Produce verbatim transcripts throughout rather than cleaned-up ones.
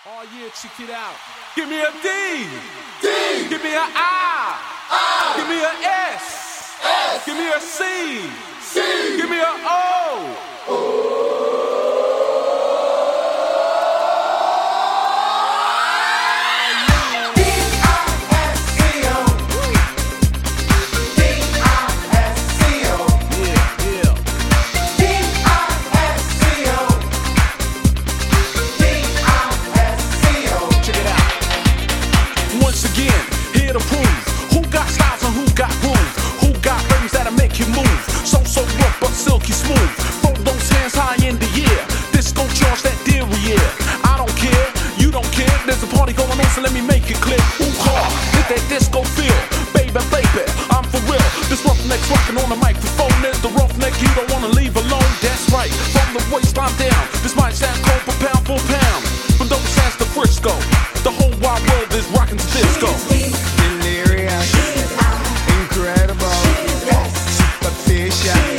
Oh yeah, check it out. Give me a D. D. Give me a I. I. Give me a S. S. Give me a C. C. Give me a O. O. Silky smooth, throw those hands high in the air. Disco charge that derriere. I don't care, you don't care. There's a party going on, so let me make it clear. Ooh, car, hit that disco feel, baby, baby. I'm for real. This roughnecks rocking on the microphone. There's the roughneck you don't wanna leave alone. That's right, from the waistline down. This might sound cold, but pound for pound. From those hands to Frisco, the whole wide world is rocking to disco. Delirious, incredible, superficial.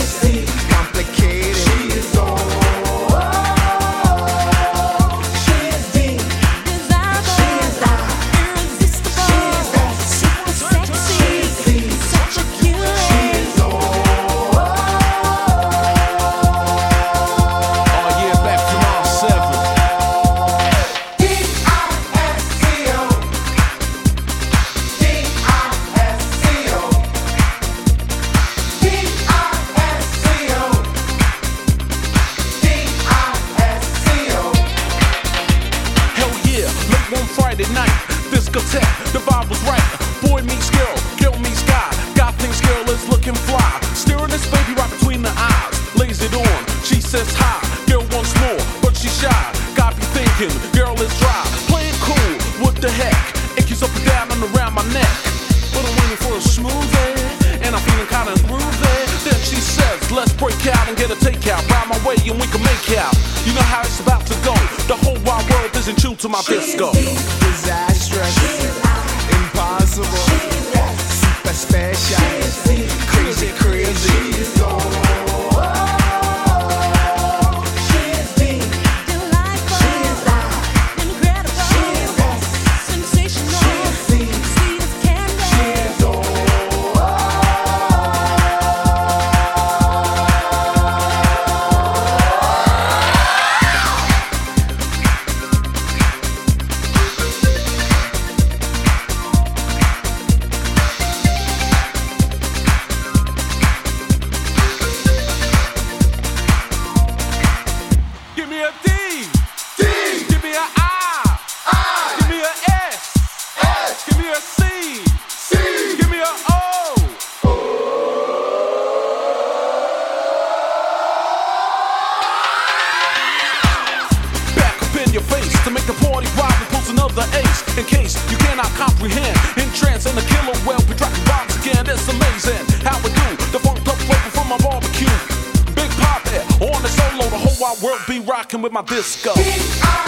Friday night, discotheque, the vibe was right. Boy meets girl, girl meets guy. God thinks girl is looking fly. Staring this baby right between the eyes. Lays it on, she says hi. Girl wants more, but she's shy. God be thinking, girl is dry. Playing cool, what the heck? Icky's up and down and around my neck. But I'm waiting for a smoothie, and I'm feeling kinda groovy. Then she says, let's break out and get a takeout. Ride my way and we can make out. You know how it's about to go. The whole wide world isn't tuned to my disco. Disastrous, impossible, super special, crazy, crazy. Give me a D. D. Give me a I. I. Give me a S. S. Give me a C. C. Give me a O. Back up in your face to make the party rock and pulls another ace. In case you cannot comprehend, in trance and the killer well be dropping bombs again. It's amazing how we do the funk up flavor from my barbecue. Big Pop on the solo, the whole wide world be rocking with my disco.